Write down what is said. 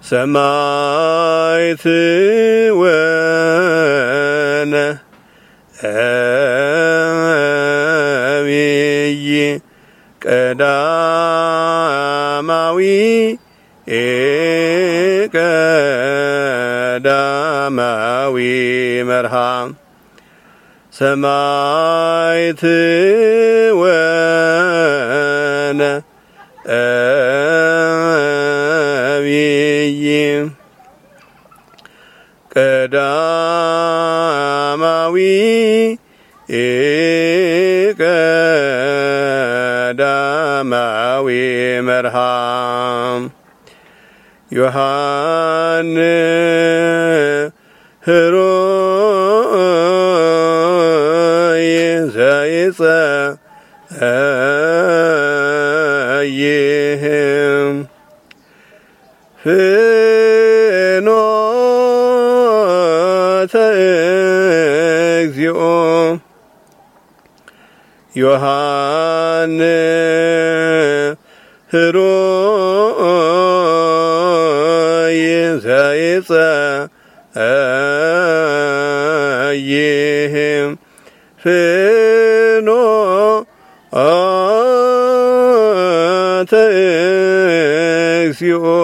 ሰማዕት ወነቢይ ቀዳማዊ መርሃ ሰማዕት ወነቢይ ቀዳማዊ መርሃ ዮሐንስ ዘይጸይህ ፍኖተ እግዚኦ ዮሐንስ ዘይጸይህ ፍኖተ እግዚኦ